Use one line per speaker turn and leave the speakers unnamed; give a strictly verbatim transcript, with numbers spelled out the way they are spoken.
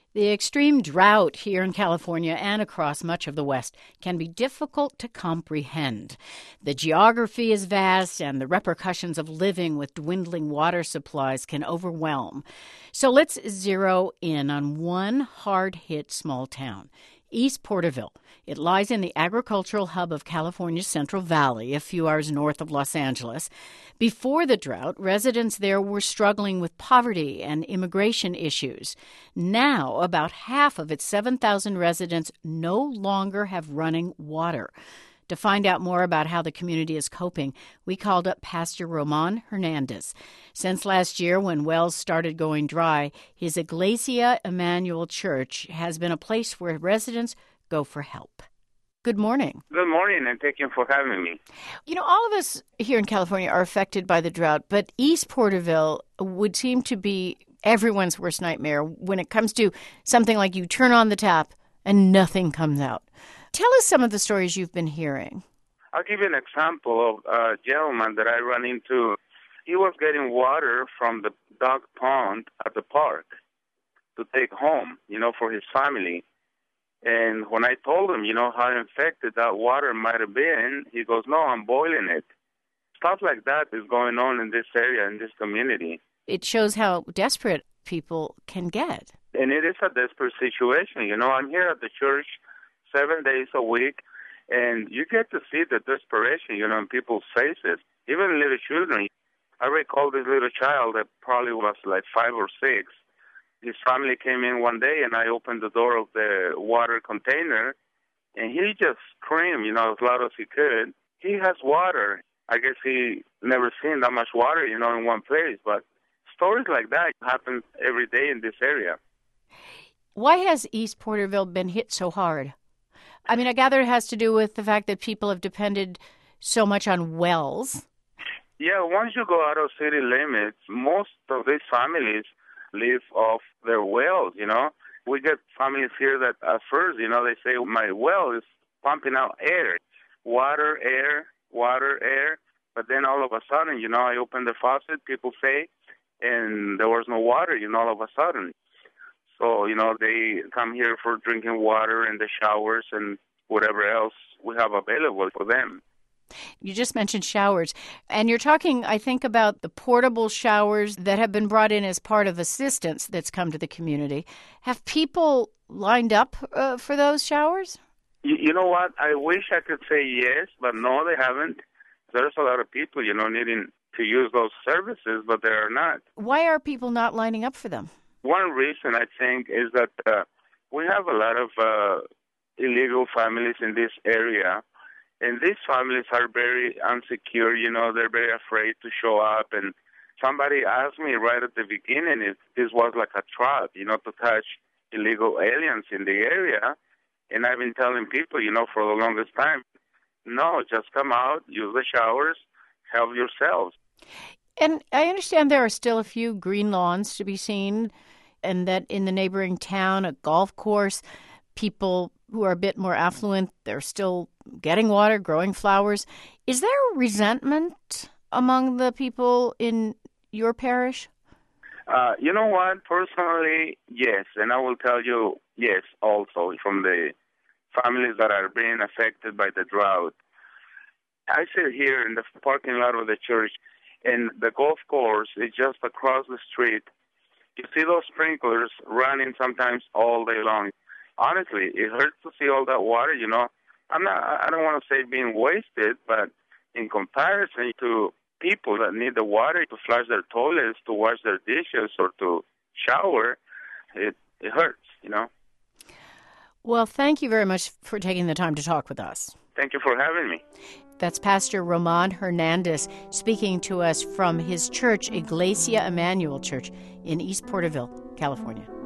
The extreme drought here in California and across much of the West can be difficult to comprehend. The geography is vast, and the repercussions of living with dwindling water supplies can overwhelm. So let's zero in on one hard-hit small town, East Porterville. It lies in the agricultural hub of California's Central Valley, a few hours north of Los Angeles. Before the drought, residents there were struggling with poverty and immigration issues. Now, about half of its seven thousand residents no longer have running water. To find out more about how the community is coping, we called up Pastor Roman Hernandez. Since last year, when wells started going dry, his Iglesia Emmanuel Church has been a place where residents go for help. Good morning.
Good morning, and thank you for having me.
You know, all of us here in California are affected by the drought, but East Porterville would seem to be everyone's worst nightmare when it comes to something like you turn on the tap and nothing comes out. Tell us some of the stories you've been hearing.
I'll give you an example of a gentleman that I run into. He was getting water from the dog pond at the park to take home, you know, for his family. And when I told him, you know, how infected that water might have been, he goes, no, I'm boiling it. Stuff like that is going on in this area, in this community.
It shows how desperate people can get.
And it is a desperate situation. You know, I'm here at the church seven days a week, and you get to see the desperation, you know, in people's faces, even little children. I recall this little child that probably was like five or six. His family came in one day, and I opened the door of the water container, and he just screamed, you know, as loud as he could. He has water. I guess he never seen that much water, you know, in one place, but stories like that happen every day in this area.
Why has East Porterville been hit so hard? I mean, I gather it has to do with the fact that people have depended so much on wells.
Yeah, once you go out of city limits, most of these families live off their wells, you know. We get families here that at first, you know, they say, my well is pumping out air, water, air, water, air. But then all of a sudden, you know, I open the faucet, people say, and there was no water, you know, all of a sudden. So, you know, they come here for drinking water and the showers and whatever else we have available for them.
You just mentioned showers, and you're talking, I think, about the portable showers that have been brought in as part of assistance that's come to the community. Have people lined up uh, for those showers?
You, you know what? I wish I could say yes, but no, they haven't. There's a lot of people, you know, needing to use those services, but they are not.
Why are people not lining up for them?
One reason, I think, is that uh, we have a lot of uh, illegal families in this area, and these families are very insecure, you know, they're very afraid to show up. And somebody asked me right at the beginning if this was like a trap, you know, to catch illegal aliens in the area. And I've been telling people, you know, for the longest time, no, just come out, use the showers, help yourselves.
And I understand there are still a few green lawns to be seen, and that in the neighboring town, a golf course, people who are a bit more affluent, they're still getting water, growing flowers. Is there resentment among the people in your parish?
Uh, you know what? Personally, yes. And I will tell you, yes, also from the families that are being affected by the drought. I sit here in the parking lot of the church, and the golf course is just across the street. You see those sprinklers running sometimes all day long. Honestly, it hurts to see all that water, you know. I'm not, I don't want to say being wasted, but in comparison to people that need the water to flush their toilets, to wash their dishes, or to shower, it, it hurts, you know.
Well, thank you very much for taking the time to talk with us.
Thank you for having me.
That's Pastor Roman Hernandez speaking to us from his church, Iglesia Emmanuel Church in East Porterville, California.